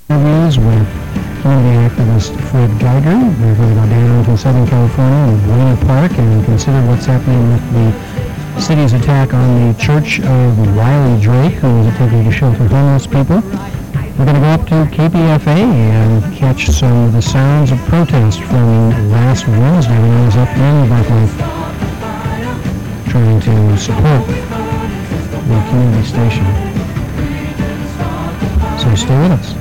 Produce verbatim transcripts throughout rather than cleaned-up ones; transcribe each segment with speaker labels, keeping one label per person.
Speaker 1: Interviews with community activist Fred Geiger. We're going to go down to Southern California and Buena Park and consider what's happening with the city's attack on the Church of Wiley Drake, who is attempting to shelter homeless people. We're going to go up to K P F A and catch some of the sounds of protest from last Wednesday when I was up in Berkeley trying to support the community station. So stay with us.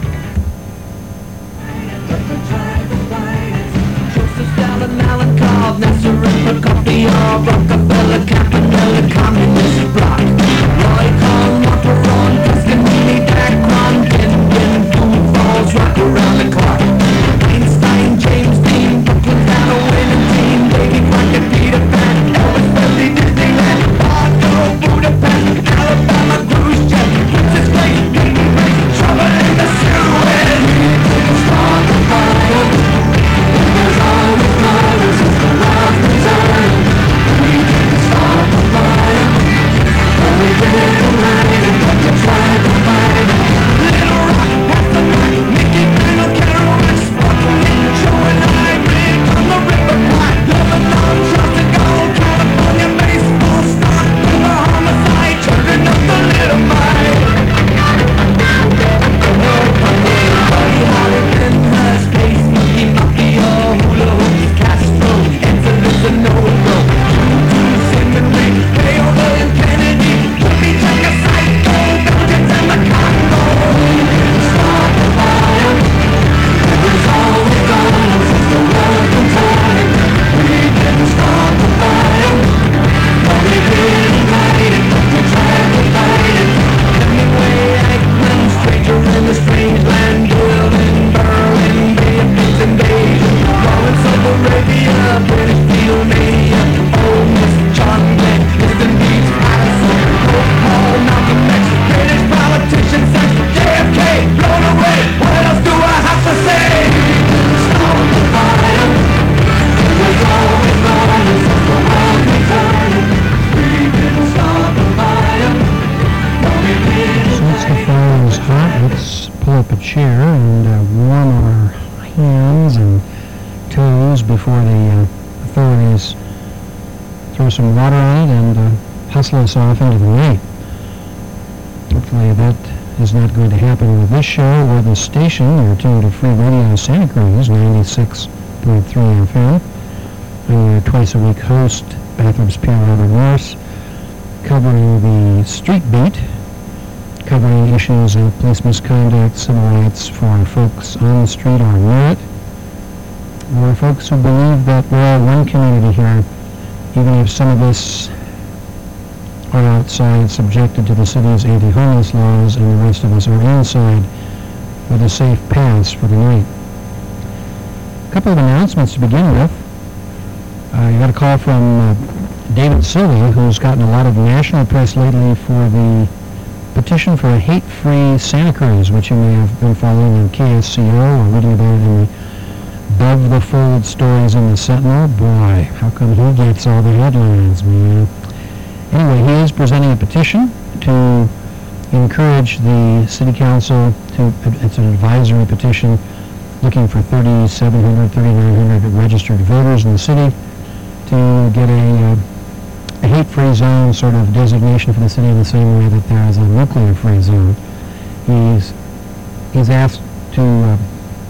Speaker 2: Rockefeller, Campanella, Communist Bloc. Roy Cohn, Monteron, Tuscanini, Dacron, Kenyon, Food Falls, rock around the clock. Einstein, James Dean, Brooklyn, Halloween, and Teen, Davy Crockett, Peter Pan, Elvis Presley, Disneyland, Bardo, Budapest, Alabama, cruise jet, Princess Grace, Peyton Grace, trouble in the Suez. Start the fire. There's always fire since the last return. We didn't start the fire, but we did the night, but we tried to fight it. Little Rock, Pastor Mac, Mickey Mantle, Carol, and Sparkling, Joe and I, Rick on the River Platte, Lebanon, Shasta Gold, California, baseball star, the homicide, turning up the little mite. Buddy Holly, Penhurst, Space Monkey, Mafia, Hula Hoops, Castro, Angeles, and Novo, Juju, Seminary, Mayo, William Kennedy, Jimmy, Chaka, Psycho, Belgians, and the Congo. Start the fire. It was always gone since the welcome time. We didn't start the fire, but we did ignite it, but we tried to fight it. Hemingway, Eichmann, stranger in the strange land, Doyle in Berlin, Beatrice invasion, Lawrence of Arabia, British Beatlemania, Old Miss John Glenn, Mister Beach, Patterson, Hope Hall, Malcolm X, British politician sex, J F K, blown away, what else do I have to say? Start the fire, it was always gone since the world returned. We didn't start the fire, but we did.
Speaker 1: Since the fire is hot, let's pull up a chair and uh, warm our hands and toes before the uh, authorities throw some water on it and uh, hustle us off into the night. Hopefully that is not going to happen with this show or the station. You're tuned to Free Radio Santa Cruz, ninety-six point three F M. I'm your twice-a-week host, Bathrooms Pierre Robert Morse, covering the street beat, covering issues of police misconduct, civil rights for folks on the street or near it, or folks who believe that we're all one community here, even if some of us are outside subjected to the city's anti-homeless laws and the rest of us are inside with a safe pass for the night. A couple of announcements to begin with. Uh, I got a call from uh, David Silva, who's gotten a lot of national press lately for the petition for a hate-free Santa Cruz, which you may have been following on K S C O or reading about it in the above the fold stories in the Sentinel. Boy, how come he gets all the headlines, man? Anyway, he is presenting a petition to encourage the city council to, it's an advisory petition looking for thirty-seven hundred, thirty-nine hundred registered voters in the city to get a, uh, a hate-free zone sort of designation for the city in the same way that there is a nuclear-free zone. He's, he's asked to uh,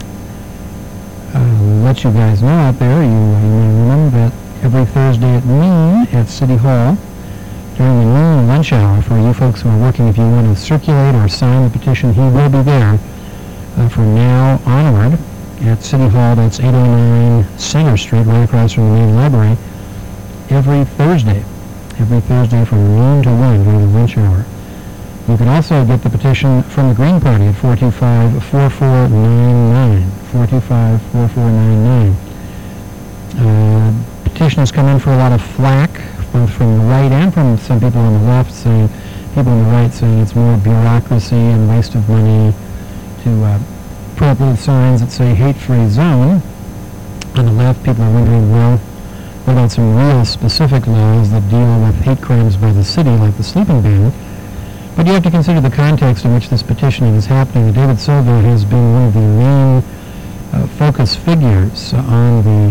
Speaker 1: uh, let you guys know out there, you, you may remember that every Thursday at noon at City Hall, during the noon lunch hour, for you folks who are working, if you want to circulate or sign the petition, he will be there uh, from now onward at City Hall. That's eight oh nine Center Street, right across from the main library, every Thursday. Every Thursday from noon to one during the lunch hour. You can also get the petition from the Green Party at four two five, four four nine nine, four two five, four four nine nine. Uh, petition has come in for a lot of flack, both from the right and from some people on the left, saying, people on the right saying it's more bureaucracy and waste of money to uh, put up little signs that say hate-free zone. On the left, people are wondering, well, what about some real specific laws that deal with hate crimes by the city, like the sleeping ban? But you have to consider the context in which this petitioning is happening. David Silva has been one of the main uh, focus figures on the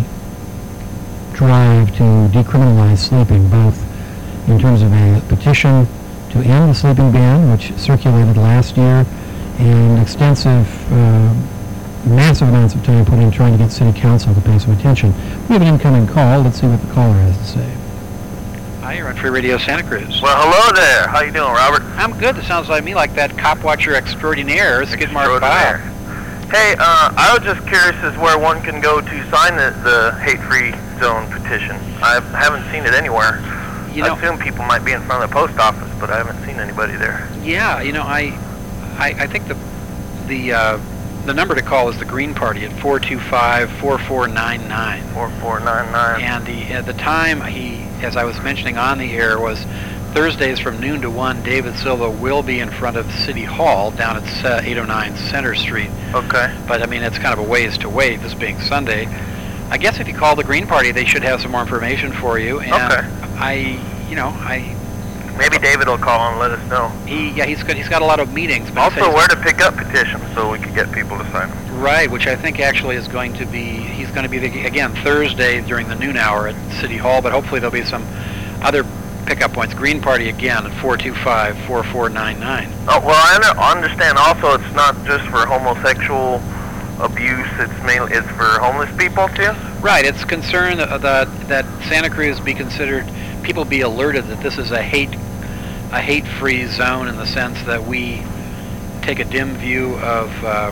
Speaker 1: drive to decriminalize sleeping, both in terms of a petition to end the sleeping ban, which circulated last year, and extensive, uh, massive amounts of time put in trying to get City Council to pay some attention. We have an incoming call. Let's see what the caller has to say.
Speaker 3: Hi, you're on Free Radio Santa Cruz.
Speaker 4: Well, hello there. How you doing, Robert?
Speaker 3: I'm good. It sounds like me like that cop watcher extraordinaire, Skidmark Bob.
Speaker 4: Hey, uh, I was just curious as where one can go to sign the, the hate-free zone petition. I haven't seen it anywhere.
Speaker 3: You know,
Speaker 4: I assume people might be in front of the post office, but I haven't seen anybody there.
Speaker 3: Yeah, you know, I, I, I think the, the, uh, the number to call is the Green Party at four two five, four four nine nine.
Speaker 4: four four nine nine.
Speaker 3: And he, at the time, he, as I was mentioning on the air, was Thursdays from noon to one. David Silva will be in front of City Hall down at uh, eight oh nine Center Street.
Speaker 4: Okay.
Speaker 3: But I mean, it's kind of a ways to wait, this being Sunday. I guess if you call the Green Party, they should have some more information for you. And
Speaker 4: okay.
Speaker 3: I, you know, I.
Speaker 4: Maybe David will call and let us know.
Speaker 3: He, yeah, he's got he's got a lot of meetings. But
Speaker 4: also, where to pick up petitions so we could get people to sign them.
Speaker 3: Right, which I think actually is going to be, he's going to be, the, again, Thursday during the noon hour at City Hall, but hopefully there'll be some other pickup points. Green Party again at four two five, four four nine nine.
Speaker 4: Oh, well, I understand also it's not just for homosexual abuse, it's mainly, it's for homeless people too?
Speaker 3: Right, it's concerned that, that, that Santa Cruz be considered, people be alerted that this is a hate, a hate-free zone in the sense that we take a dim view of uh,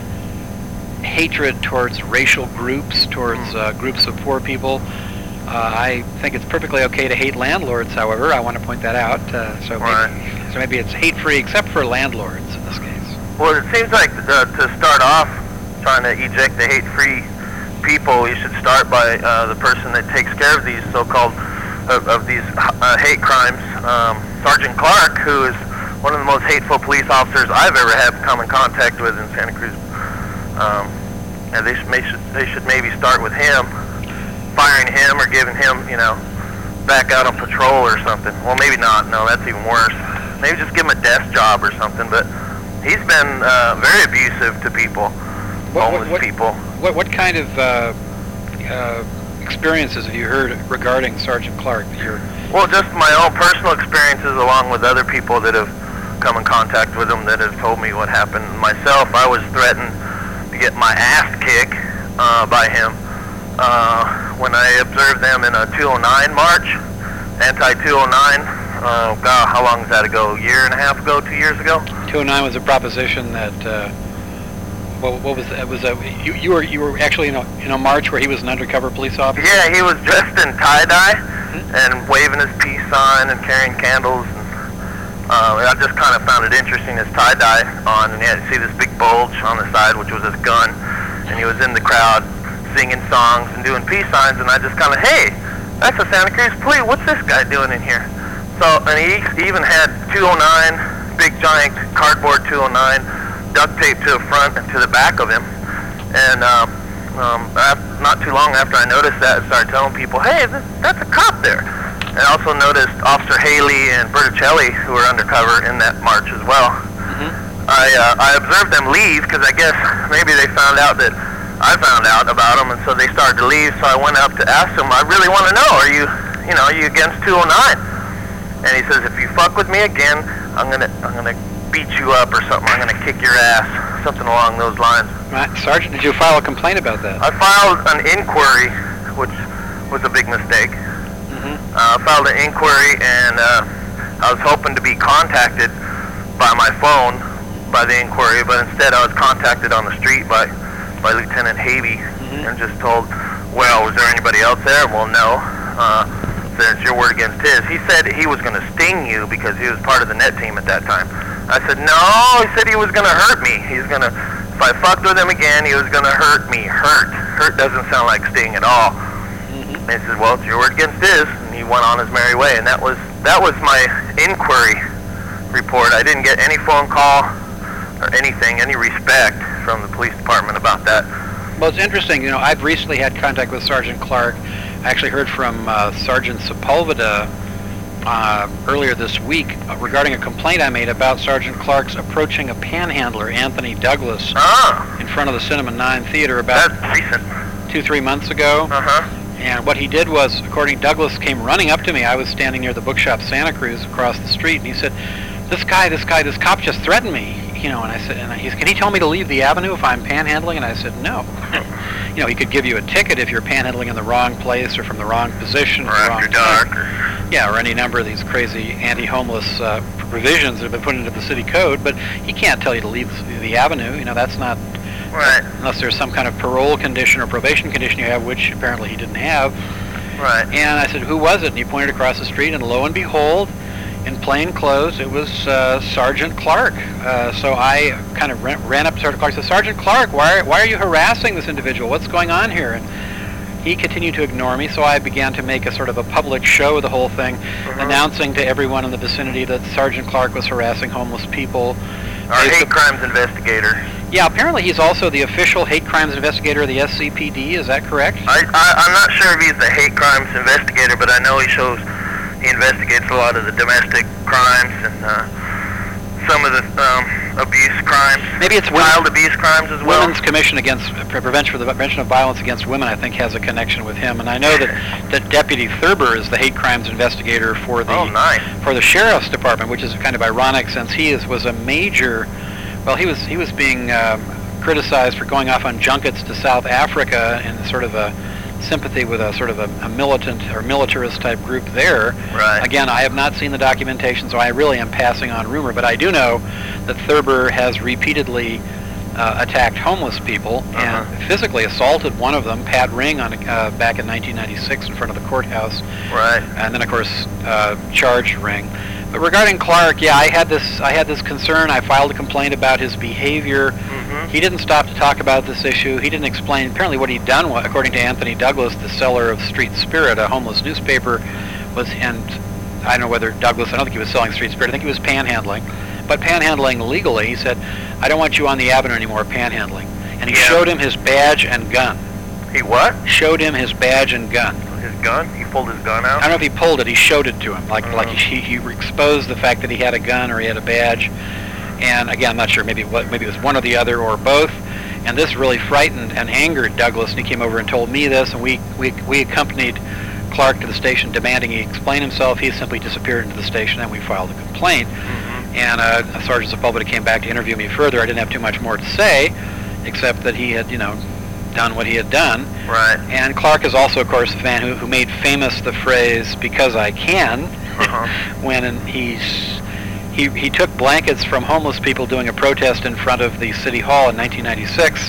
Speaker 3: hatred towards racial groups, towards uh, groups of poor people. Uh, I think it's perfectly okay to hate landlords, however. I want to point that out. Uh, so,
Speaker 4: right.
Speaker 3: maybe, so maybe it's hate-free except for landlords in this case.
Speaker 4: Well, it seems like uh, to start off trying to eject the hate-free people, you should start by uh, the person that takes care of these so-called, of, of these uh, hate crimes. Um, Sergeant Clark, who is one of the most hateful police officers I've ever had come in contact with in Santa Cruz. Um, and they should, may, should, they should maybe start with him, firing him or giving him, you know, back out on patrol or something. Well, maybe not. No, that's even worse. Maybe just give him a desk job or something. But he's been uh, very abusive to people,
Speaker 3: what,
Speaker 4: homeless
Speaker 3: what, what,
Speaker 4: people.
Speaker 3: What what kind of uh, uh, experiences have you heard regarding Sergeant Clark? That you're
Speaker 4: well, just my own personal experiences, along with other people that have come in contact with him that have told me what happened. Myself, I was threatened to get my ass kicked uh, by him. Uh, when I observed them in a two oh nine march, anti two oh nine, uh, God, how long is that ago? A year and a half ago, two years ago?
Speaker 3: two oh nine was a proposition that, uh, what, what was that? Was a, you, you were you were actually in a, in a march where he was an undercover police officer?
Speaker 4: Yeah, he was dressed in tie-dye mm-hmm. and waving his peace sign and carrying candles. And, uh, I just kind of found it interesting, his tie-dye on, and he had to see this big bulge on the side, which was his gun, and he was in the crowd singing songs and doing peace signs, and I just kind of, hey, that's the Santa Cruz Police. What's this guy doing in here? So, and he even had two oh nine, big giant cardboard two oh nine, duct taped to the front and to the back of him. And um, um, after, not too long after I noticed that, I started telling people, hey, this, that's a cop there. And I also noticed Officer Haley and Berticelli, who were undercover in that march as well. Mm-hmm. I, uh, I observed them leave because I guess maybe they found out that I found out about them, and so they started to leave. So I went up to ask them, I really want to know, are you, you know, are you against two oh nine? And he says, if you fuck with me again, I'm gonna, I'm gonna beat you up or something. I'm gonna kick your ass, something along those lines.
Speaker 3: Right. Sergeant, did you file a complaint about that?
Speaker 4: I filed an inquiry, which was a big mistake. Mm-hmm. uh, I filed an inquiry, and uh, I was hoping to be contacted by my phone by the inquiry, but instead I was contacted on the street by. by Lieutenant Havey, mm-hmm. and just told, well, was there anybody else there? Well, no. Uh, said, it's your word against his. He said he was going to sting you because he was part of the net team at that time. I said, no, he said he was going to hurt me. He's going to, if I fucked with him again, he was going to hurt me. Hurt. Hurt doesn't sound like sting at all. Mm-hmm. And he said, well, it's your word against his. And he went on his merry way. And that was, that was my inquiry report. I didn't get any phone call or anything, any respect from the police department about that.
Speaker 3: Well, it's interesting. You know, I've recently had contact with Sergeant Clark. I actually heard from uh, Sergeant Sepulveda uh, earlier this week uh, regarding a complaint I made about Sergeant Clark's approaching a panhandler, Anthony Douglas,
Speaker 4: Ah,
Speaker 3: in front of the Cinema nine Theater about
Speaker 4: that's recent.
Speaker 3: two, three months ago.
Speaker 4: Uh-huh.
Speaker 3: And what he did was, according Douglas came running up to me. I was standing near the bookshop Santa Cruz across the street, and he said, this guy, this guy, this cop just threatened me. You know, and I said, and he said, can he tell me to leave the avenue if I'm panhandling? And I said, no. You know, he could give you a ticket if you're panhandling in the wrong place or from the wrong position.
Speaker 4: Or
Speaker 3: the
Speaker 4: after
Speaker 3: wrong
Speaker 4: dark.
Speaker 3: time. Yeah, or any number of these crazy anti-homeless uh, provisions that have been put into the city code. But he can't tell you to leave the, the avenue. You know, that's not,
Speaker 4: Right,
Speaker 3: unless there's some kind of parole condition or probation condition you have, which apparently he didn't have.
Speaker 4: right.
Speaker 3: And I said, who was it? And he pointed across the street, and lo and behold, in plain clothes, it was uh, Sergeant Clark. Uh, so I kind of ran, ran up to Sergeant Clark and said, Sergeant Clark, why, why are you harassing this individual? What's going on here? And he continued to ignore me, so I began to make a sort of a public show of the whole thing,
Speaker 4: Mhm.
Speaker 3: announcing to everyone in the vicinity that Sergeant Clark was harassing homeless people.
Speaker 4: Our
Speaker 3: Based
Speaker 4: hate
Speaker 3: up-
Speaker 4: crimes investigator.
Speaker 3: Yeah, apparently he's also the official hate crimes investigator of the S C P D, is that correct?
Speaker 4: I, I, I'm not sure if he's the hate crimes investigator, but I know he shows, he investigates a lot of the domestic crimes and uh, some of the um, abuse crimes.
Speaker 3: Maybe it's women-
Speaker 4: child abuse crimes as well.
Speaker 3: Women's Commission against Pre- Prevention for the Prevention of Violence Against Women, I think, has a connection with him, and I know that, that Deputy Thurber is the hate crimes investigator for the
Speaker 4: Oh, nice.
Speaker 3: for the Sheriff's Department, which is kind of ironic since he is was a major. Well, he was he was being um, criticized for going off on junkets to South Africa in sort of a sympathy with a sort of a, a militant or militarist type group there.
Speaker 4: Right.
Speaker 3: Again, I have not seen the documentation, so I really am passing on rumor, but I do know that Thurber has repeatedly uh, attacked homeless people and
Speaker 4: Uh-huh.
Speaker 3: physically assaulted one of them, Pat Ring, on uh, back in nineteen ninety-six in front of the courthouse,
Speaker 4: Right.
Speaker 3: and then of course uh, charged Ring. But regarding Clark, yeah, I had this I had this concern. I filed a complaint about his behavior.
Speaker 4: Mm-hmm.
Speaker 3: He didn't stop to talk about this issue. He didn't explain. Apparently what he'd done, wa- according to Anthony Douglas, the seller of Street Spirit, a homeless newspaper, was, and I don't know whether Douglas, I don't think he was selling Street Spirit, I think he was panhandling. But panhandling legally, he said, I don't want you on the avenue anymore panhandling. And he
Speaker 4: Yeah.
Speaker 3: showed him his badge and gun.
Speaker 4: He what?
Speaker 3: Showed him his badge and gun.
Speaker 4: His gun? He pulled his gun
Speaker 3: I
Speaker 4: out?
Speaker 3: don't know if he pulled it, he showed it to him. Like,
Speaker 4: Uh-huh.
Speaker 3: like he, he exposed the fact that he had a gun or he had a badge. And again, I'm not sure, maybe what maybe it was one or the other or both. And this really frightened and angered Douglas, and he came over and told me this, and we, we, we accompanied Clark to the station demanding he explain himself. He simply disappeared into the station, and we filed a complaint.
Speaker 4: Mm-hmm.
Speaker 3: And uh, Sergeant Sepulveda came back to interview me further. I didn't have too much more to say, except that he had, you know, done what he had done.
Speaker 4: Right.
Speaker 3: And Clark is also, of course, a fan who, who made famous the phrase, because I can,
Speaker 4: Uh-huh.
Speaker 3: when he's, he, he took blankets from homeless people doing a protest in front of the City Hall in nineteen ninety-six,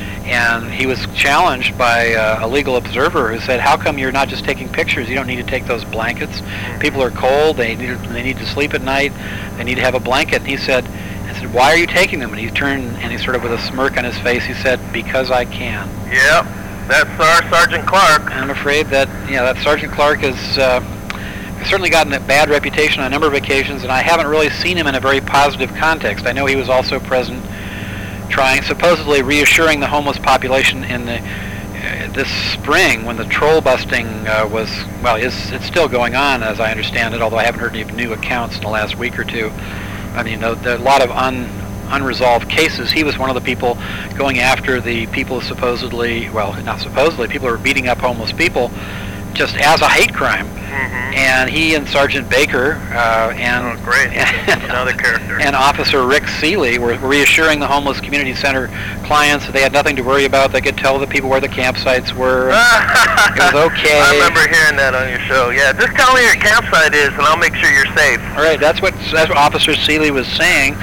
Speaker 3: and he was challenged by uh, a legal observer who said, how come you're not just taking pictures? You don't need to take those blankets. People are cold, they need, they need to sleep at night, they need to have a blanket. And he said, I said, why are you taking them? And he turned, and he sort of with a smirk on his face, he said, because I can.
Speaker 4: Yep. That's our Sergeant Clark.
Speaker 3: I'm afraid that, you know, that Sergeant Clark has uh, certainly gotten a bad reputation on a number of occasions, and I haven't really seen him in a very positive context. I know he was also present trying, supposedly reassuring the homeless population in the, uh, this spring when the troll busting uh, was, well, is, it's still going on as I understand it, although I haven't heard any new accounts in the last week or two. I mean, there are a lot of un, unresolved cases. He was one of the people going after the people supposedly, well, not supposedly, people who were beating up homeless people just as a hate crime.
Speaker 4: Mm-hmm.
Speaker 3: And he and Sergeant Baker uh, and
Speaker 4: Oh, great. Another character.
Speaker 3: and Officer Rick Seeley were reassuring the homeless community center clients that they had nothing to worry about. They could tell the people where the campsites were. It was okay.
Speaker 4: I remember hearing that on your show. Yeah, just tell me where your campsite is, and I'll make sure you're safe.
Speaker 3: All right, that's what that's what Officer Seeley was saying,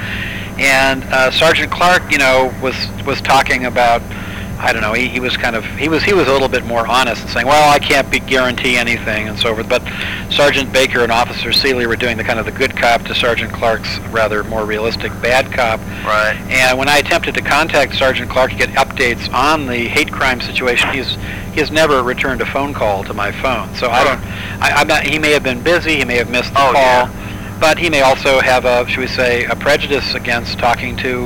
Speaker 3: and uh, Sergeant Clark, you know, was was talking about. I don't know. He, he was kind of he was he was a little bit more honest and saying, well, I can't be guarantee anything and so forth. But Sergeant Baker and Officer Seeley were doing the kind of the good cop to Sergeant Clark's rather more realistic bad cop.
Speaker 4: Right.
Speaker 3: And when I attempted to contact Sergeant Clark to get updates on the hate crime situation, he's he has never returned a phone call to my phone. So I don't. I, I'm not. He may have been busy. He may have missed the
Speaker 4: Oh,
Speaker 3: call.
Speaker 4: yeah.
Speaker 3: But he may also have a, should we say, a prejudice against talking to,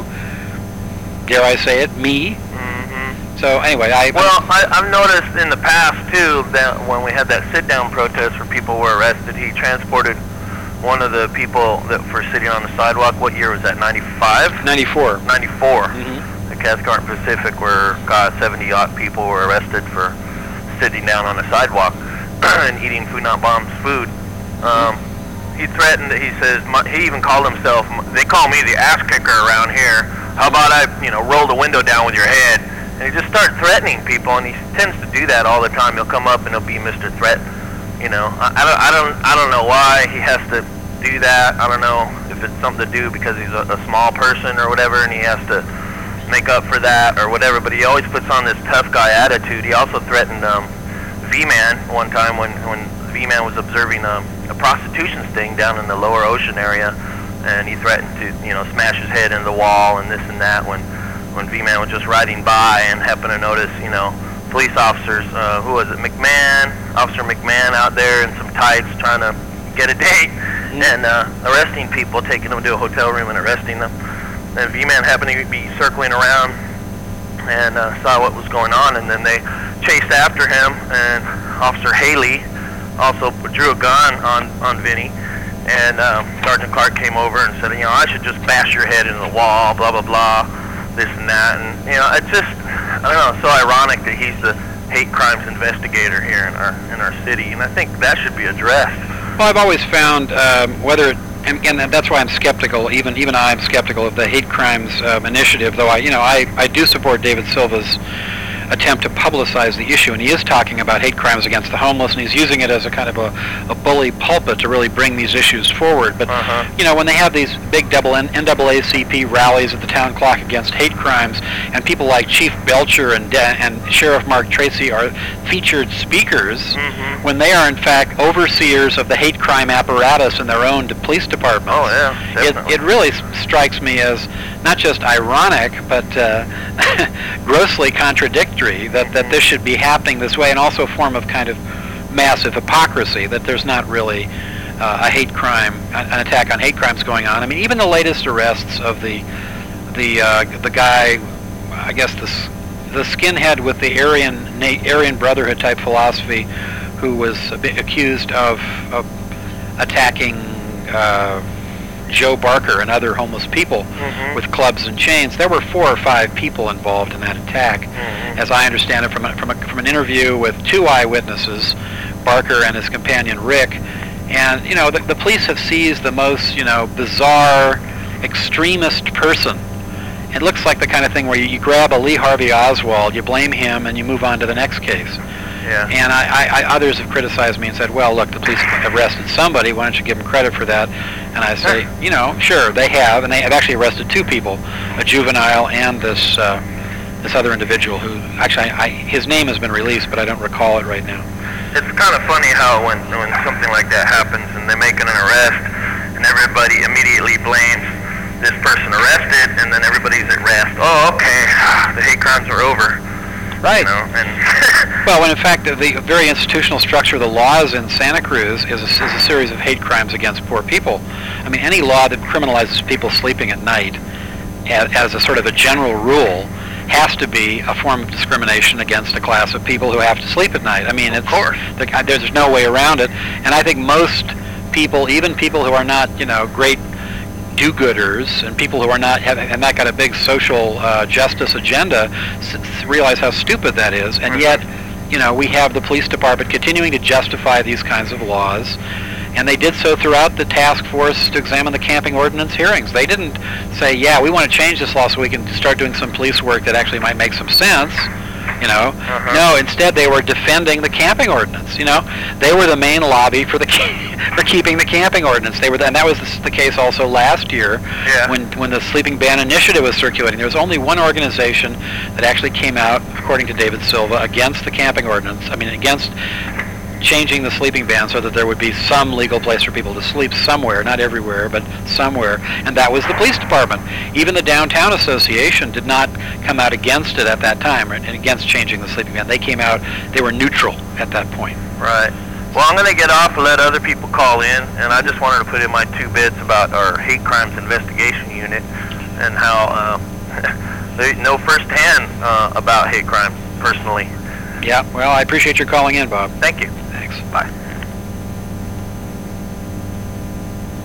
Speaker 3: dare I say it, me.
Speaker 4: Mm-hmm.
Speaker 3: So anyway, I
Speaker 4: Well, I, I've noticed in the past, too, that when we had that sit-down protest where people were arrested, he transported one of the people that for sitting on the sidewalk. What year was that? ninety-five?
Speaker 3: ninety-four.
Speaker 4: ninety-four.
Speaker 3: Mm-hmm.
Speaker 4: The Cathcart Pacific, where God, seventy odd people were arrested for sitting down on a sidewalk and eating Food Not Bomb's food. Um, he threatened. He says he even called himself. They call me the ass kicker around here. How about I, you know, roll the window down with your head? And he just started threatening people, and he tends to do that all the time. He'll come up and he'll be Mister Threat. You know, I, I don't, I don't, I don't know why he has to do that. I don't know if it's something to do because he's a, a small person or whatever, and he has to make up for that or whatever. But he always puts on this tough guy attitude. He also threatened um, V-Man one time when when V-Man was observing um, a prostitution sting down in the lower ocean area, and he threatened to, you know, smash his head into the wall and this and that when when V-Man was just riding by and happened to notice, you know, police officers, uh, who was it, McMahon, Officer McMahon out there in some tights trying to get a date and uh, arresting people, taking them to a hotel room and arresting them. And V-Man happened to be circling around and uh, saw what was going on, and then they chased after him, and Officer Haley also drew a gun on, on Vinny, and um, Sergeant Clark came over and said, you know, I should just bash your head into the wall, blah, blah, blah, this and that. And, you know, it's just, I don't know, it's so ironic that he's the hate crimes investigator here in our in our city, and I think that should be addressed.
Speaker 3: Well, I've always found um, whether, and, and that's why I'm skeptical, even even I'm skeptical of the hate crimes um, initiative, though I, you know, I, I do support David Silva's attempt to publicize the issue, and he is talking about hate crimes against the homeless, and he's using it as a kind of a, a bully pulpit to really bring these issues forward. But,
Speaker 4: uh-huh.
Speaker 3: you know, when they have these big double N double A C P rallies at the town clock against hate crimes, and people like Chief Belcher and, De and Sheriff Mark Tracy are featured speakers,
Speaker 4: mm-hmm.
Speaker 3: when they are in fact overseers of the hate crime apparatus in their own police departments.
Speaker 4: Oh, yeah, definitely.
Speaker 3: It, it really strikes me as not just ironic, but uh, grossly contradictory that, that this should be happening this way, and also a form of kind of massive hypocrisy, that there's not really uh, a hate crime, an attack on hate crimes going on. I mean, even the latest arrests of the the uh, the guy, I guess the the skinhead with the Aryan Aryan Brotherhood type philosophy, who was a bit accused of, of attacking Uh, Joe Barker and other homeless people
Speaker 4: mm-hmm.
Speaker 3: with clubs and chains. There were four or five people involved in that attack,
Speaker 4: mm-hmm.
Speaker 3: as I understand it from a, from, a, from an interview with two eyewitnesses, Barker and his companion Rick. And, you know, the, the police have seized the most, you know, bizarre, extremist person. It looks like the kind of thing where you, you grab a Lee Harvey Oswald, you blame him, and you move on to the next case.
Speaker 4: Yeah.
Speaker 3: And I, I, I, others have criticized me and said, well, look, the police have arrested somebody. Why don't you give them credit for that? And I say, you know, sure, they have, and they have actually arrested two people, a juvenile and this uh, this other individual who, actually, I, I, his name has been released, but I don't recall it right now.
Speaker 4: It's kind of funny how when, when something like that happens and they're making an arrest and everybody immediately blames this person arrested, and then everybody's at rest. Oh, okay, the hate crimes are over.
Speaker 3: Right.
Speaker 4: You know, and
Speaker 3: well, when in fact the, the very institutional structure of the laws in Santa Cruz is a, is a series of hate crimes against poor people. I mean, any law that criminalizes people sleeping at night as, as a sort of a general rule has to be a form of discrimination against a class of people who have to sleep at night. I mean, it's,
Speaker 4: of course.
Speaker 3: The, there's no way around it. And I think most people, even people who are not, you know, great do-gooders and people who are not have, have not got a big social uh, justice agenda s realize how stupid that is, and yet, you know, we have the police department continuing to justify these kinds of laws, and they did so throughout the task force to examine the camping ordinance hearings. They didn't say, yeah, we want to change this law so we can start doing some police work that actually might make some sense. You know,
Speaker 4: uh-huh.
Speaker 3: no. Instead, they were defending the camping ordinance. You know, they were the main lobby for the for keeping the camping ordinance. They were, and that was the, the case also last year
Speaker 4: yeah.
Speaker 3: when when the sleeping ban initiative was circulating. There was only one organization that actually came out, according to David Silva, against the camping ordinance. I mean, against changing the sleeping ban so that there would be some legal place for people to sleep somewhere, not everywhere, but somewhere, and that was the police department. Even the Downtown Association did not come out against it at that time, and against changing the sleeping ban. They came out, they were neutral at that point.
Speaker 4: Right. Well, I'm going to get off and let other people call in, and I just wanted to put in my two bits about our hate crimes investigation unit and how uh, they know firsthand uh, about hate crimes personally.
Speaker 3: Yeah, well, I appreciate your calling in, Bob.
Speaker 4: Thank you.
Speaker 3: Thanks.
Speaker 4: Bye.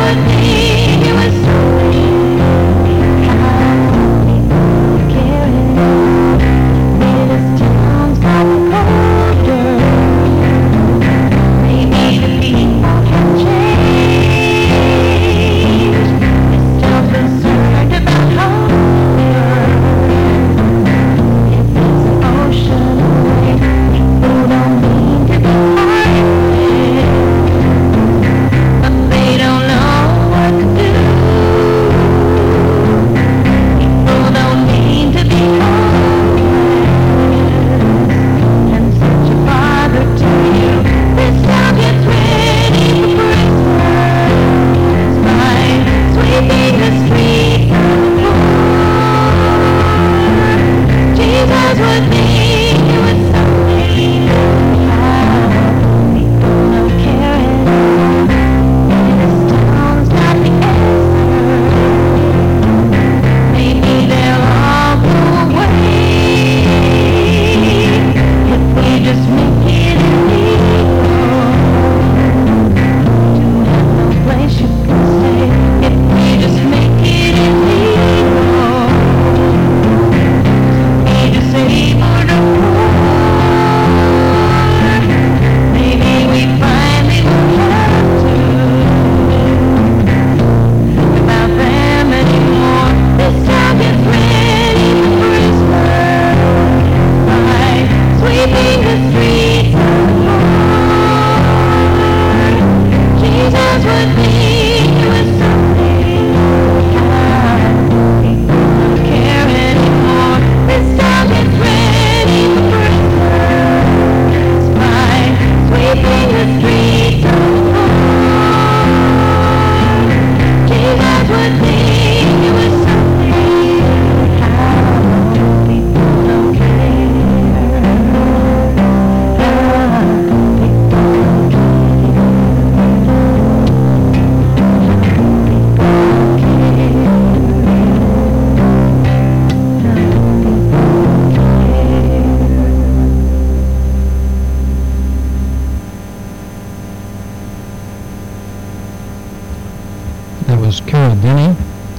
Speaker 1: was Carol Denny,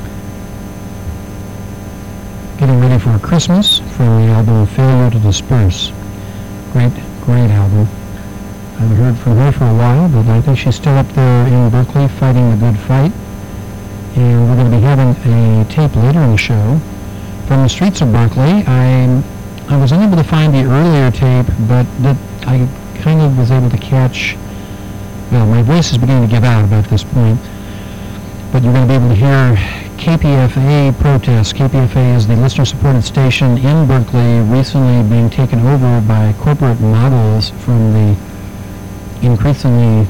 Speaker 1: Getting Ready for Christmas, from the album Failure to Disperse. Great, great album. I haven't heard from her for a while, but I think she's still up there in Berkeley fighting the good fight. And we're going to be having a tape later in the show from the streets of Berkeley. I I was unable to find the earlier tape, but that I kind of was able to catch. Well, my voice is beginning to give out about this point, but you're going to be able to hear K P F A protests. K P F A is the listener-supported station in Berkeley, recently being taken over by corporate models from the increasingly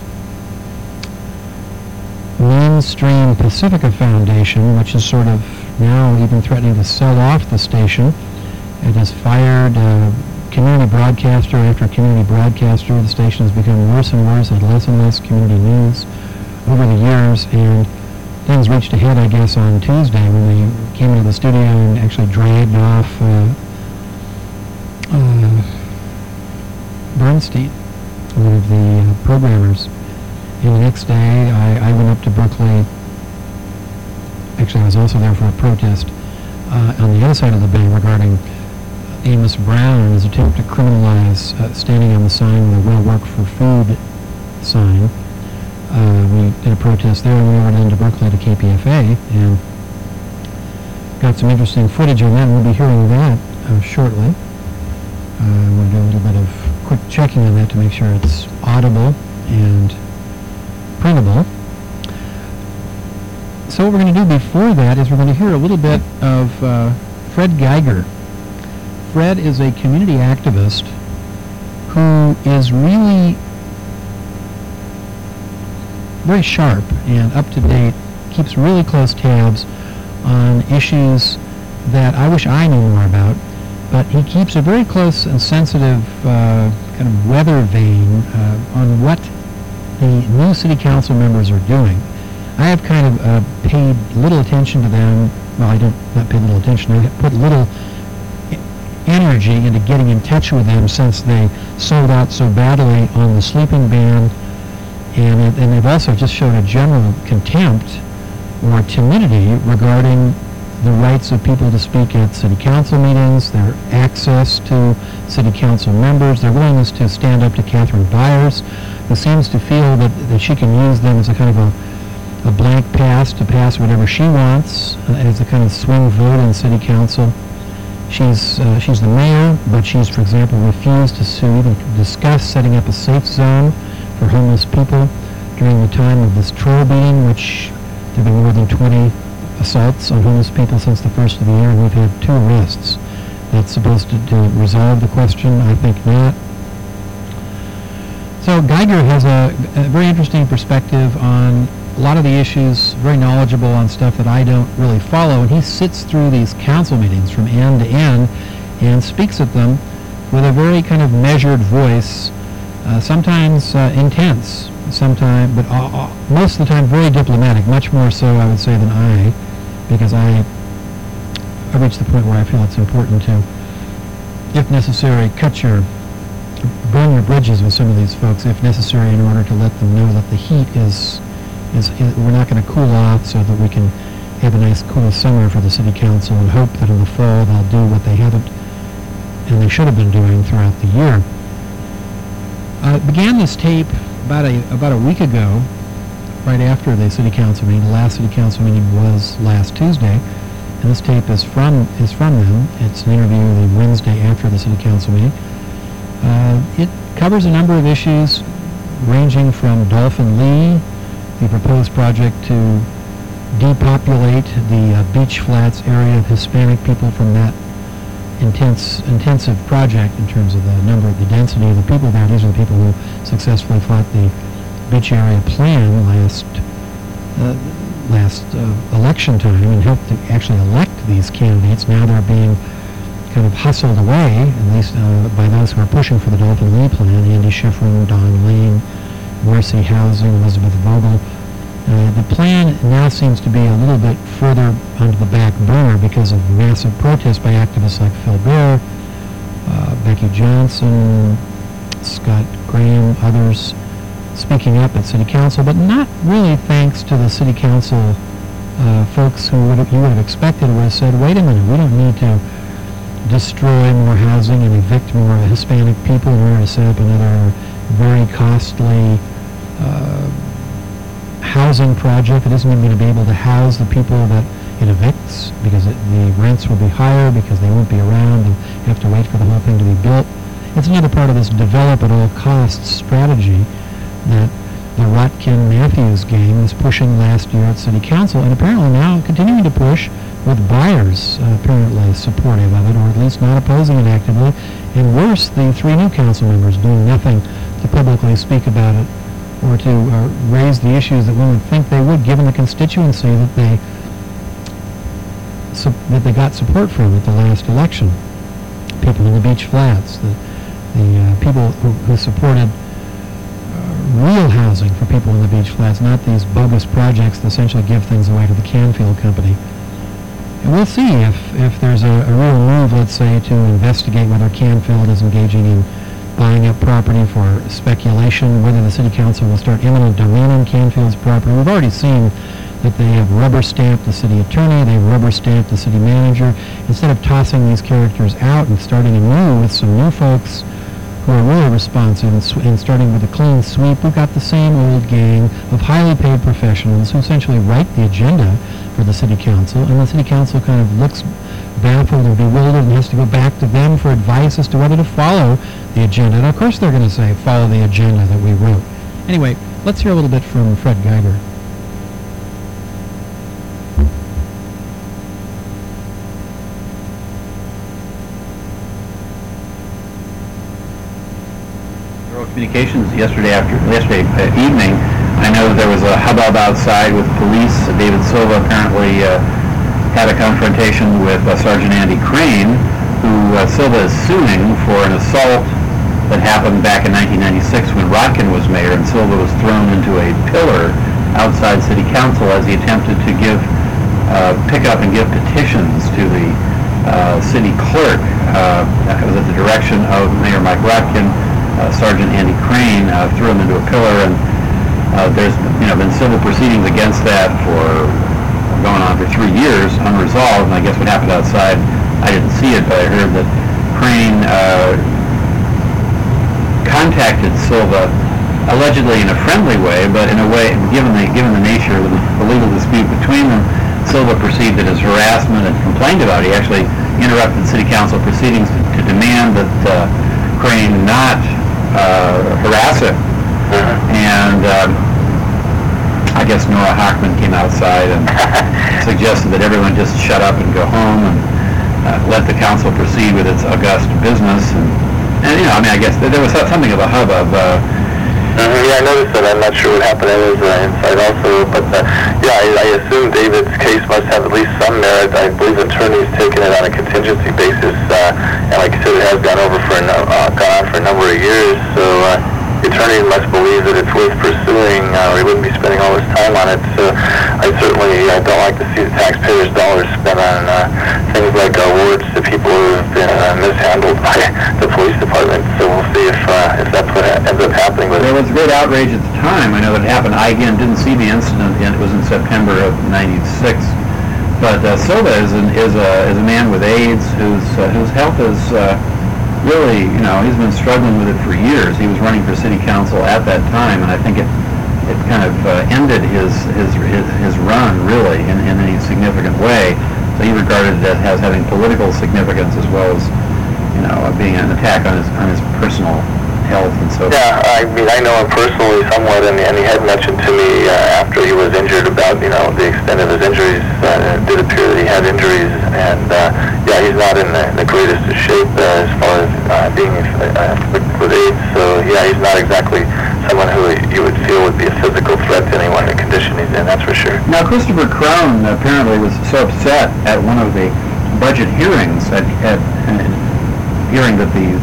Speaker 1: mainstream Pacifica Foundation, which is sort of now even threatening to sell off the station. It has fired uh, community broadcaster after community broadcaster. The station has become worse and worse, and less and less community news over the years, and things reached a head, I guess, on Tuesday when they came into the studio and actually dragged off uh, uh, Bernstein, one of the uh, programmers. And the next day, I, I went up to Berkeley. Actually, I was also there for a protest uh, on the other side of the bay regarding Amos Brown's attempt to criminalize uh, standing on the sign with a "Will Work for Food" sign. Uh, we did a protest there, and we went into Berkeley to K P F A, and got some interesting footage on that, and we'll be hearing that uh, shortly. Uh, I'm going to do a little bit of quick checking on that to make sure it's audible and printable. So what we're going to do before that is we're going to hear a little bit of uh, Fred Geiger. Fred is a community activist who is really very sharp and up to date, keeps really close tabs on issues that I wish I knew more about, but he keeps a very close and sensitive uh, kind of weather vane uh, on what the new city council members are doing. I have kind of uh, paid little attention to them. Well, I don't not pay little attention. I put little energy into getting in touch with them since they sold out so badly on the sleeping ban And, it, and they've also just shown a general contempt or timidity regarding the rights of people to speak at city council meetings, their access to city council members, their willingness to stand up to Catherine Byers, who seems to feel that, that she can use them as a kind of a, a blank pass to pass whatever she wants, uh, as a kind of swing vote in city council. She's, uh, she's the mayor, but she's, for example, refused to sue, even discuss setting up a safe zone for homeless people during the time of this troll beating, which there have been more than twenty assaults on homeless people since the first of the year, and we've had two arrests. That's supposed to, to resolve the question? I think not. So Geiger has a, a very interesting perspective on a lot of the issues, very knowledgeable on stuff that I don't really follow, and he sits through these council meetings from end to end and speaks at them with a very kind of measured voice, uh, sometimes uh, intense, sometimes, but uh, uh, most of the time very diplomatic, much more so, I would say, than I, because I, I reached the point where I feel it's important to, if necessary, cut your, burn your bridges with some of these folks, if necessary, in order to let them know that the heat is, is, is we're not going to cool off, so that we can have a nice cool summer for the city council, and hope that in the fall they'll do what they haven't, and they should have been doing throughout the year. I uh, began this tape about a, about a week ago, right after the city council meeting. The last city council meeting was last Tuesday, and this tape is from is from them. It's an interview the Wednesday after the city council meeting. Uh, it covers a number of issues, ranging from Dolphin Lee, the proposed project to depopulate the uh, Beach Flats area of Hispanic people from that intense, intensive project in terms of the number, the density of the people there. These are the people who successfully fought the beach area plan last uh, last uh, election time and helped to actually elect these candidates. Now they're being kind of hustled away, at least uh, by those who are pushing for the Dolphin Lee plan: Andy Schifrin, Don Lane, Mercy Housing, Elizabeth Vogel. Uh, the plan now seems to be a little bit further onto the back burner because of massive protests by activists like Phil Bear, uh, Becky Johnson, Scott Graham, others speaking up at City Council, but not really thanks to the City Council uh, folks who would have, you would have expected would have said, wait a minute, we don't need to destroy more housing and evict more Hispanic people in order to set up another very costly uh, housing project that isn't even going to be able to house the people that it evicts, because it, the rents will be higher because they won't be around and have to wait for the whole thing to be built. It's another part of this develop at all costs strategy that the Rotkin-Matthews gang was pushing last year at City Council, and apparently now continuing to push, with Byers uh, apparently supportive of it, or at least not opposing it actively, and worse, the three new council members doing nothing to publicly speak about it or to uh, raise the issues that one would think they would, given the constituency that they su- that they got support from at the last election. People in the Beach Flats, the, the uh, people who, who supported real housing for people in the Beach Flats, not these bogus projects that essentially give things away to the Canfield Company. And we'll see if, if there's a, a real move, let's say, to investigate whether Canfield is engaging in buying up property for speculation, whether the City Council will start eminent domain on Canfield's property. We've already seen that they have rubber-stamped the city attorney, they've rubber-stamped the city manager. Instead of tossing these characters out and starting anew with some new folks who are really responsive and, sw- and starting with a clean sweep, we've got the same old gang of highly paid professionals who essentially write the agenda for the City Council, and the City Council kind of looks baffled and bewildered and has to go back to them for advice as to whether to follow the agenda. And of course they're going to say, follow the agenda that we wrote. Anyway, let's hear a little bit from Fred Geiger.
Speaker 5: Communications yesterday after yesterday uh, evening. I know there was a hubbub outside with police. David Silva apparently uh, had a confrontation with uh, Sergeant Andy Crane, who uh, Silva is suing for an assault that happened back in nineteen ninety-six when Rotkin was mayor, and Silva was thrown into a pillar outside City Council as he attempted to give uh, pick up and give petitions to the uh, city clerk. Uh, that was at the direction of Mayor Mike Rotkin. Uh, Sergeant Andy Crane uh, threw him into a pillar, and Uh, there's, you know, been civil proceedings against that for going on for three years, unresolved, and I guess what happened outside, I didn't see it, but I heard that Crane uh, contacted Silva allegedly in a friendly way, but in a way, given the given the nature of the, the legal dispute between them, Silva perceived it as harassment and complained about it. He actually interrupted city council proceedings to, to demand that uh, Crane not uh, harass him. And um, I guess Nora Hockman came outside and suggested that everyone just shut up and go home and uh, let the council proceed with its august business. And, and you know, I mean, I guess there was something of a hubbub. Uh,
Speaker 6: Mm-hmm. Yeah, I noticed that. I'm not sure what happened. I was uh, inside also, but uh, yeah, I, I assume David's case must have at least some merit. I believe the attorney's taken it on a contingency basis, uh, and like I said, it has gone over for a no, uh, gone on for a number of years. So uh, the attorney must believe that it's worth pursuing, uh, or he wouldn't be spending all his time on it. So I certainly uh, don't like to see the taxpayers' dollars spent on uh, things like awards to people who have been uh, mishandled by the police department. So we'll see if uh, if that's what ha- ends up happening with
Speaker 5: There
Speaker 6: it.
Speaker 5: was great outrage at the time. I know that it happened. I, again, didn't see the incident. and It was in September of ninety-six. But uh, Silva is, an, is, a, is a man with AIDS whose, uh, whose health is uh, really, you know, he's been struggling with it for years. He was running for city council at that time, and I think it it kind of uh, ended his, his his his run, really, in, in any significant way. So he regarded it as having political significance as well as, you know, being an attack on his on his personal health and so forth.
Speaker 6: Yeah, I mean, I know him personally somewhat, and, and he had mentioned to me uh, after he was injured about, you know, the extent of his injuries. Uh, it did appear that he had injuries, and uh, yeah, he's not in the, the greatest of shape uh, as far as uh, being uh, afflicted with AIDS. So yeah, he's not exactly someone who you would feel would be a physical threat to anyone in the condition he's in, that's for sure.
Speaker 5: Now, Christopher Crown apparently was so upset at one of the budget hearings, at, at uh, hearing that the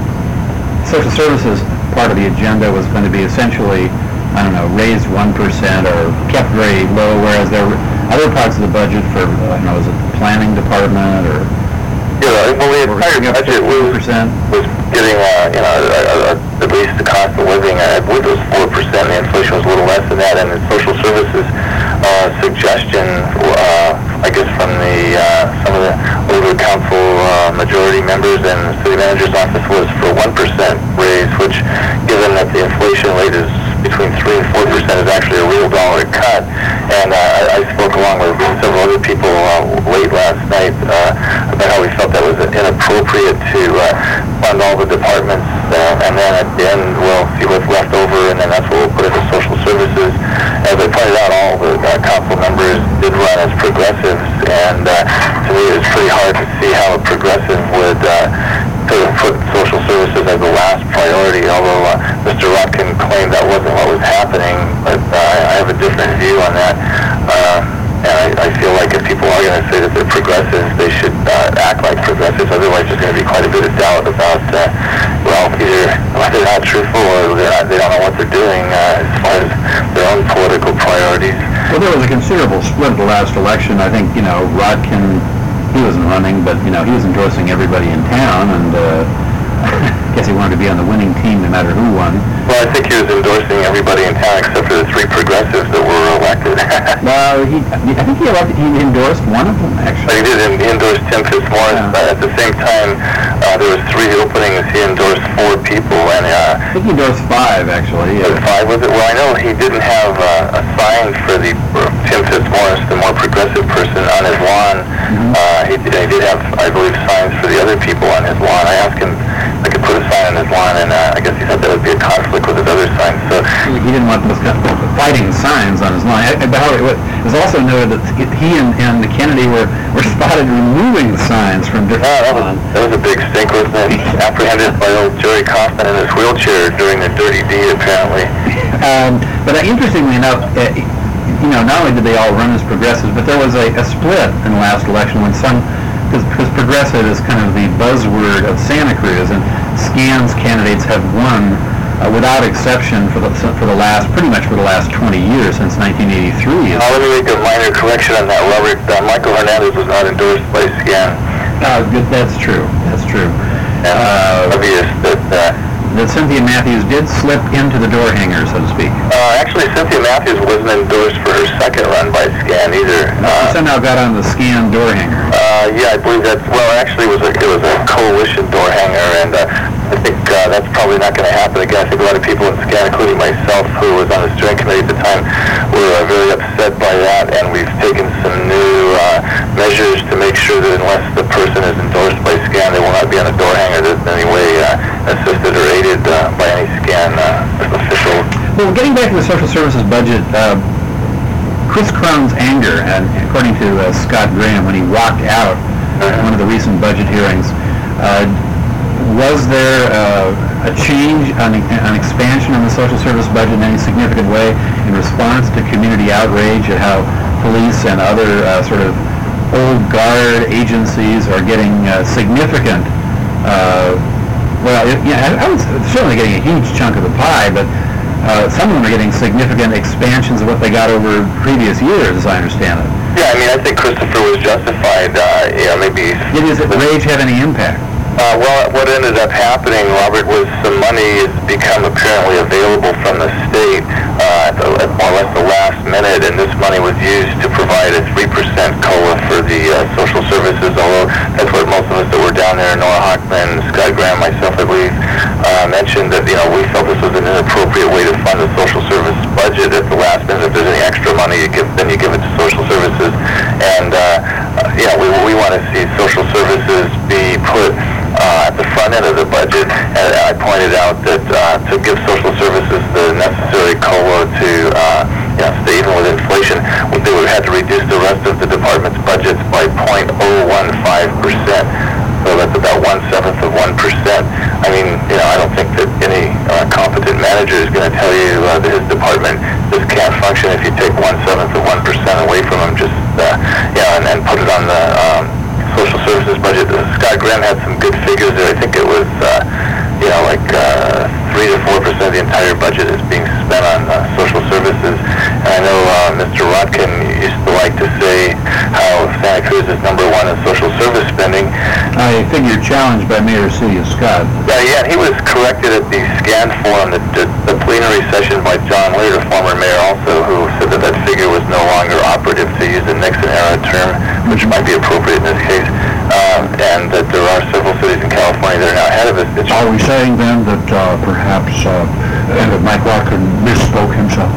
Speaker 5: social services part of the agenda was going to be essentially, I don't know, raised one percent or kept very low, whereas there were other parts of the budget for, I don't know, was it the planning department or...
Speaker 6: Yeah, well, the entire budget was, was getting, uh, you know, uh, uh, at least the cost of living, I believe it was four percent, the inflation was a little less than that, and the social services uh, suggestion, uh, I guess from the, uh, some of the older council uh, majority members and the city manager's office was for one percent raise, which, given that the inflation rate is between three and four percent, is actually a real dollar cut. And uh, I, I spoke along with several other people uh, late last night uh, about how we felt that was inappropriate to uh, fund all the departments, uh, and then at the end we'll see what's left over, and then that's what we'll put into social services. As I pointed out, all the uh, council members did run as progressives, and uh, to me it was pretty hard to see how a progressive would uh, sort of put social services as the last priority, although uh, Mister Rotkin claimed that wasn't what was happening, but uh, I have a different view on that. Uh, and I, I feel like if people are going to say that they're progressives, they should uh, act like progressives, otherwise there's going to be quite a bit of doubt about, uh, well, either they're not truthful or they're not, they don't know what they're doing uh, as far as their own political priorities.
Speaker 5: Well, there was a considerable split the last election. I think, you know, Rotkin, he wasn't running, but, you know, he was endorsing everybody in town, and uh, I guess he wanted to be on the winning team no matter who won.
Speaker 6: Well, I think he was endorsing everybody in town except for the three progressives that were elected.
Speaker 5: Well, he, I think he, elected, he endorsed one of them, actually.
Speaker 6: But he did. He endorsed Tim Fitzmaurice.
Speaker 5: Yeah.
Speaker 6: But at the same time, uh, there was three openings. He endorsed four people, and uh,
Speaker 5: I think he endorsed five, actually.
Speaker 6: was it five was it? Well, I know he didn't have uh, a sign for the for Tim Fitzmaurice, the more progressive person, on his lawn.
Speaker 5: Mm-hmm.
Speaker 6: Uh, he, he did have, I believe, signs for the other people on his lawn. I asked him if I could put a sign on his lawn, and uh, I guess he said that would be a conflict with his other signs. So
Speaker 5: He didn't want those kind of fighting signs on his line. I- But how- it was also noted that he and, and Kennedy were, were spotted removing the signs from different
Speaker 6: yeah, that was,
Speaker 5: lawns.
Speaker 6: that was a big stink, wasn't it? Apprehended by old Jerry Kaufman in his wheelchair during the dirty deed, apparently.
Speaker 5: Um, but uh, interestingly enough, uh, you know, not only did they all run as progressives, but there was a, a split in the last election when some, because progressive is kind of the buzzword of Santa Cruz, and SCAN's candidates have won uh, without exception for the for the last, pretty much for the last twenty years, since nineteen eighty-three.
Speaker 6: Uh, let me make a minor correction on that, Robert. Uh, Michael Hernandez was not endorsed by SCAN.
Speaker 5: Uh, good, that's true. That's true.
Speaker 6: And
Speaker 5: Uh,
Speaker 6: obvious that uh,
Speaker 5: that Cynthia Matthews did slip into the door hanger, so to speak.
Speaker 6: Uh, actually, Cynthia Matthews wasn't endorsed for her second run by SCAN either.
Speaker 5: She
Speaker 6: Uh,
Speaker 5: somehow got on the SCAN door hanger.
Speaker 6: uh, yeah, I believe that's, well, actually, it was a, it was a coalition door hanger, and uh, I think uh, that's probably not going to happen again. I think a lot of people in SCAN, including myself, who was on the steering committee at the time, were uh, very upset by that, and we've taken some new uh, measures to make sure that unless the person is endorsed by SCAN, they will not be on a door hanger that's in any way uh, assisted or aided uh, by any SCAN uh, official.
Speaker 5: Well, getting back to the social services budget, uh, Chris Crown's anger, and according to uh, Scott Graham, when he walked out at one of the recent budget hearings, uh, was there uh, a change on, an expansion on the social service budget in any significant way in response to community outrage at how police and other uh, sort of old guard agencies are getting uh, significant, uh, well, it, yeah, I was certainly getting a huge chunk of the pie, but uh, some of them are getting significant expansions of what they got over previous years, as I understand it.
Speaker 6: Yeah, I mean, I think Christopher was justified, uh, you know, maybe...
Speaker 5: Did his rage have any impact?
Speaker 6: Uh, well, what ended up happening, Robert, was some money has become apparently available from the state uh, at, the, at more or less the last minute, and this money was used to provide a three percent COLA for the uh, social services, although that's what most of us that were down there, Nora Hockman, Scott Graham, myself, I believe, uh, mentioned that, you know, we felt this was an inappropriate way to fund the social service budget at the last minute. If there's any extra money, you give, then you give it to social services, and, uh, you know, we, we want to see social services be put Uh, at the front end of the budget, and I pointed out that uh, to give social services the necessary COLA to uh, you know, stay even with inflation, they would have to reduce the rest of the department's budgets by zero point zero one five percent. So that's about one-seventh of one percent. I mean, you know, I don't think that any uh, competent manager is going to tell you uh, that his department just can't function if you take one-seventh of one percent away from him, just, uh, yeah, and, and put it on the um, social services budget. Uh, Scott Graham had some good figures there. I think it was, uh, you know, like uh, three to four percent of the entire budget is being spent on uh, social services. And I know uh, Mister Rotkin used to like to say how Santa Cruz is number one in social service spending.
Speaker 5: I figure challenged by Mayor Celia Scott.
Speaker 6: Yeah, yeah, and he was corrected at the SCAN forum, the, the, the plenary session by John Lear, the former mayor also, who said that that figure was no longer operative, to use a Nixon-era term, which might be appropriate in this case, um, and that there are several cities in California that are now ahead of us. It's
Speaker 5: Are we saying then that uh, perhaps uh, and that Mike Watkin misspoke himself?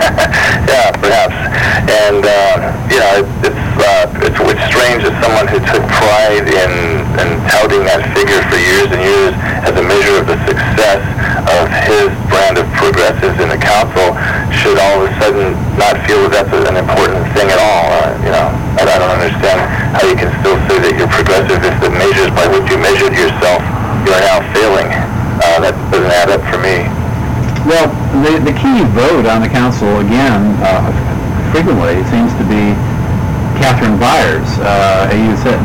Speaker 6: Yeah, perhaps. And, uh, you know, it, it's, uh, it's, it's strange that someone who took pride in, in touting that figure for years and years as a measure of the success of his brand of progressives in the council should all of a sudden not feel that that's an important thing at all. Uh, you know, I, I don't understand how you can still say that you're progressive if the measures by which you measured yourself you are now failing. Uh, that doesn't add up for me.
Speaker 5: Well, the, the key vote on the council, again, uh, frequently, it seems to be Catherine Byers. Uh, you said,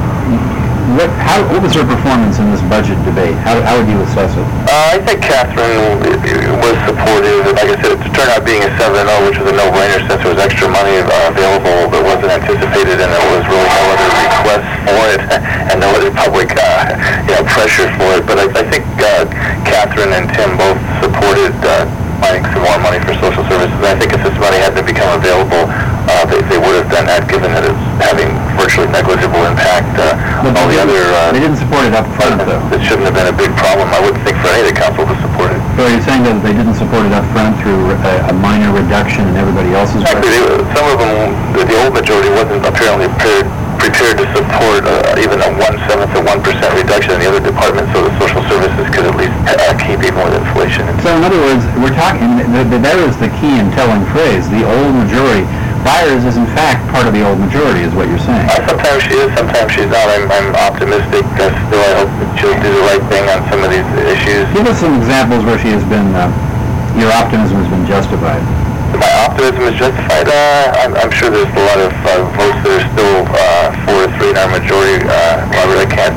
Speaker 5: what, how, what was her performance in this budget debate? How, how would you assess it?
Speaker 6: Uh, I think Catherine was supportive. Like I said, it turned out being a seven oh, which was a no-brainer since there was extra money uh, available that wasn't anticipated, and there was really no other request for it, and no other public uh, you know, pressure for it. But I, I think uh, Catherine and Tim both supported uh, finding some more money for social services. And I think if this money hadn't become available, uh, they, they would have done that, given that it's having virtually negligible impact. Uh, all the other... Uh,
Speaker 5: they didn't support it up front, though.
Speaker 6: It shouldn't have been a big problem. I wouldn't think for any of the council to support it.
Speaker 5: So you're saying that they didn't support it up front through a, a minor reduction in everybody else's budget?
Speaker 6: Actually, they, some of them, the, the old majority wasn't apparently prepared, prepared to support uh, even a one-seventh or one percent reduction in the other departments, so the social services could at least uh, keep even with inflation.
Speaker 5: So in other words, we're talking, the, the, that is the key and telling phrase, the old majority. Byers is in fact part of the old majority, is what you're saying.
Speaker 6: Uh, sometimes she is, sometimes she's not. I'm, I'm optimistic. Uh, still, I hope that she'll do the right thing on some of these issues.
Speaker 5: Give us some examples where she has been, uh, your optimism has been justified.
Speaker 6: My optimism is justified. Uh, I'm, I'm sure there's a lot of uh, votes that are still uh, four to three in our majority. Uh, Robert, I can't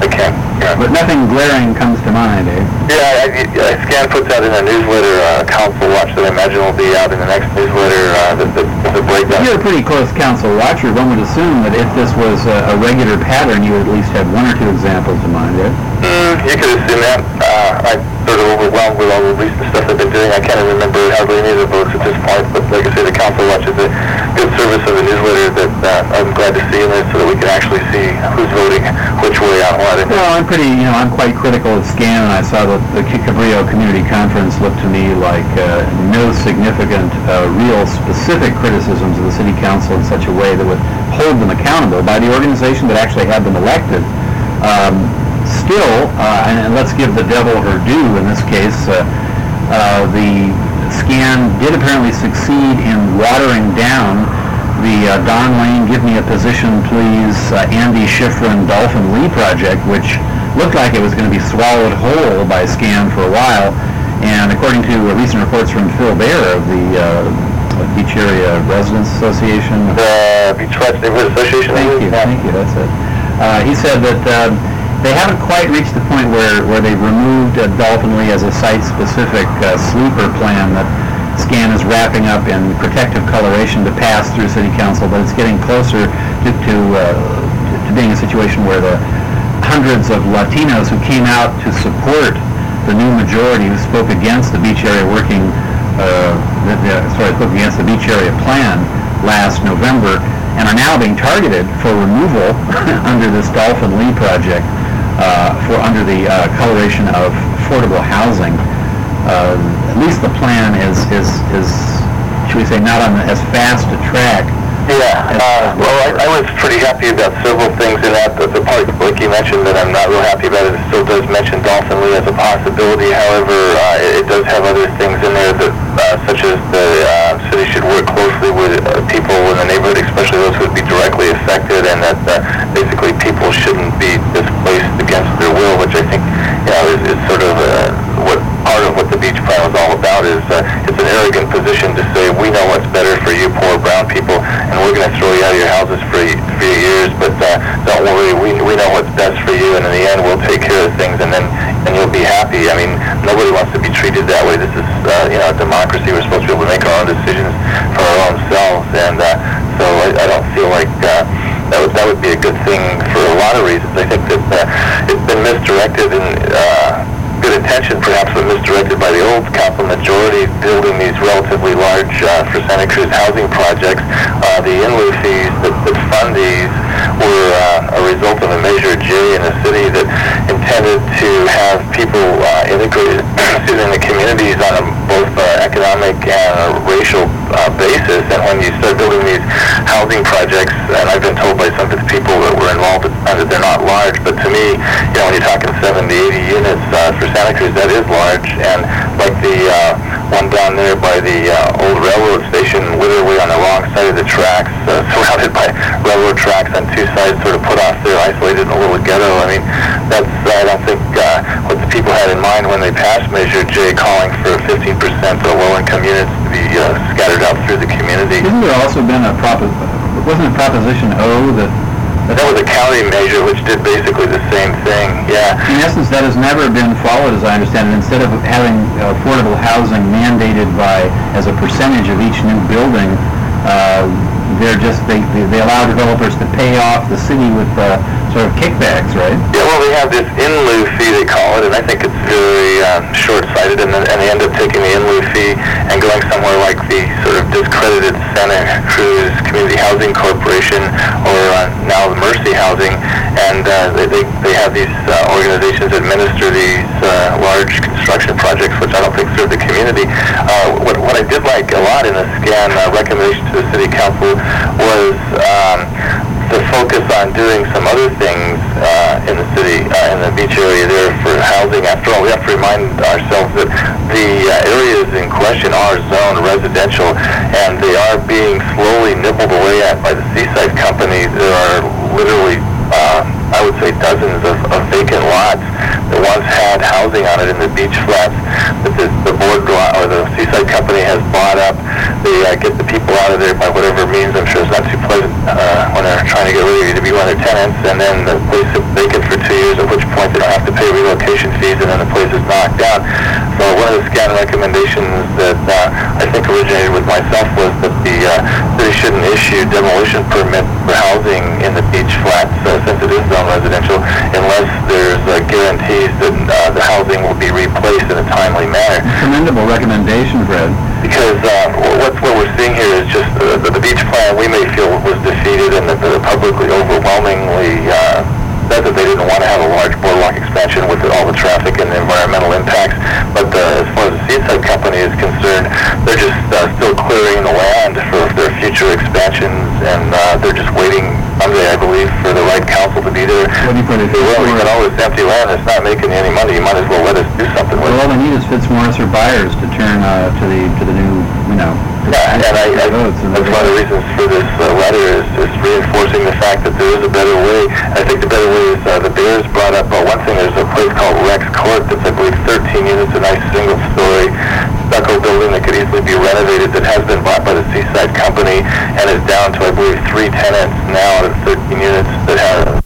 Speaker 6: I can't. Yeah.
Speaker 5: But nothing glaring comes to mind, eh?
Speaker 6: Yeah, I, I, SCAN puts out in a newsletter, uh, Council Watch, that I imagine will be out in the next newsletter, uh, the, the, the breakdown.
Speaker 5: You're a pretty close council watcher. One would assume that if this was a, a regular pattern, you would at least have one or two examples to mind, right?
Speaker 6: Mm, you could assume that. Uh, I'm sort of overwhelmed with all the recent stuff I've been doing. I can't even remember hardly any of the votes at this point, but like I say, the Council Watch is a good service of the newsletter that uh, I'm glad to see in there so that we can actually see who's voting which way on what. And
Speaker 5: well, I'm pretty, you know, I'm quite critical of SCAN, and I saw that the Cabrillo Community Conference looked to me like uh, no significant, uh, real specific criticisms of the City Council in such a way that would hold them accountable by the organization that actually had them elected. Um, still, uh, and, and let's give the devil her due in this case, uh, uh, the SCAN did apparently succeed in watering down the uh, Don Lane Give Me a Position Please uh, Andy Schifrin Dolphin Lee project, which looked like it was going to be swallowed whole by SCAN for a while. And according to uh, recent reports from Phil Baer of the uh, Beach Area Residents Association.
Speaker 6: The Beach Flats Neighborhood Association?
Speaker 5: Thank you,
Speaker 6: yeah.
Speaker 5: thank you, that's it. Uh, he said that uh, they haven't quite reached the point where, where they've removed uh, Dolphin Lee as a site-specific uh, sleeper plan that SCAN is wrapping up in protective coloration to pass through City Council, but it's getting closer to, to, uh, to being a situation where the hundreds of Latinos who came out to support the new majority who spoke against the beach area working, uh, the, the, sorry, spoke against the beach area plan last November and are now being targeted for removal under this Dolphin Lee project uh, for under the uh, coloration of affordable housing. Uh, at least the plan is, is, is, should we say, not on the, as fast a track.
Speaker 6: Yeah, uh, well, I, I was pretty happy about several things in that. The, the part, like you mentioned, that I'm not real happy about it, it still does mention Dolphin Lee as a possibility. However, uh, it, it does have other things in there that, uh, such as the uh, city should work closely with uh, people in the neighborhood, especially those who would be directly affected, and that uh, basically people shouldn't be displaced against their will, which I think, you know, is, is sort of uh, what part of what the beach plan was all about. Is uh, it's an arrogant position to say we know what's better for you poor brown people, and we're going to throw you out of your houses for a few years, but uh, don't worry, we we know what's best for you, and in the end we'll take care of things, and then and you'll be happy. I mean, nobody wants to be treated that way. This is uh, you know, a democracy. We're supposed to be able to make our own decisions for our own selves, and uh, so I, I don't feel like uh, that would that would be a good thing for a lot of reasons. I think that uh, it's been misdirected and. Uh, good intention perhaps, but misdirected by the old council majority building these relatively large uh, for Santa Cruz housing projects. Uh, the in-lieu fees that, that fund these were uh, a result of a Measure J in the city that intended to have people uh, integrated in the communities on a both uh, economic and a racial uh, basis. And when you start building these housing projects, and I've been told by some of the people that were involved that they're not large, but to me, you know, when you're talking seventy, eighty units uh, for Santa Cruz, that is large. And like the uh, one down there by the uh, old railroad station, literally on the wrong side of the tracks, uh, surrounded by railroad tracks on two sides, sort of put off there, isolated in a little ghetto. I mean, that's, I don't think, uh, what the people had in mind when they passed Measure J, calling for fifteen percent of low-income units to be uh, scattered out through the community.
Speaker 5: Isn't there also been a prop, wasn't it Proposition O that
Speaker 6: That was a county measure which did basically the same thing, yeah.
Speaker 5: In essence, that has never been followed, as I understand it. Instead of having affordable housing mandated by, as a percentage of each new building, uh, they're just, they, they allow developers to pay off the city with uh, sort of kickbacks, right?
Speaker 6: Yeah, well, they have this in-lieu fee, they call it, and I think it's very uh, short-sighted, and, then, and they end up taking the in-lieu fee and going somewhere like the sort of discredited Santa Cruz Community Housing Corporation, or uh, now the Mercy Housing, and uh, they, they, they have these uh, organizations administer these uh, large construction projects, which I don't think serve the community. Uh, what, what I did like a lot in the SCAN uh, recommendation to the City Council was um, to focus on doing some other things uh, in the city, uh, in the beach area there for housing. After all, we have to remind ourselves that the uh, areas in question are zoned residential, and they are being slowly nibbled away at by the Seaside Company. There are literally, uh, I would say, dozens of, of vacant lots that once had housing on it in the beach flats that the, the board or the Seaside Company has bought up. They uh, get the people out of there by whatever means. I'm sure it's not too pleasant uh, when they're trying to to get ready to be one of their tenants, and then the place is vacant for two years, at which point they don't have to pay relocation fees, and then the place is knocked down. So one of the scan recommendations that uh, I think originated with myself was that the uh, city shouldn't issue demolition permit for housing in the beach flats, uh, since it is zone residential, unless there's uh, guarantees that uh, the housing will be replaced in a timely manner.
Speaker 5: Commendable recommendation, Fred.
Speaker 6: Because uh, what, what we're seeing here is just uh, the, the beach plan we may feel was defeated, and that the publicly overwhelmingly uh, said that they didn't want to have a large boardwalk expansion with all the traffic and the environmental impacts. But uh, as far as the Seaside Company is concerned, they're just uh, still clearing the land for their future expansions, and uh, they're just waiting Monday, I believe, for the right council to be there.
Speaker 5: What do you put it?
Speaker 6: Well, we got all this empty land that's not making any money. You might as well let us do something with it.
Speaker 5: Well, all they need is Fitzmaurice or Byers to turn uh, to the to the new, you know.
Speaker 6: Yeah, and I, I,
Speaker 5: votes, and
Speaker 6: that's one of the reasons for this uh, letter is, is reinforcing the fact that there is a better way. I think the better way is uh, the Bears brought up uh, one thing. There's a place called Rex Court that's, I believe, thirteen units, a nice single-story stucco building that could easily be renovated, that has been bought by the Seaside Company and is down to, I believe, three tenants now out of thirteen units that have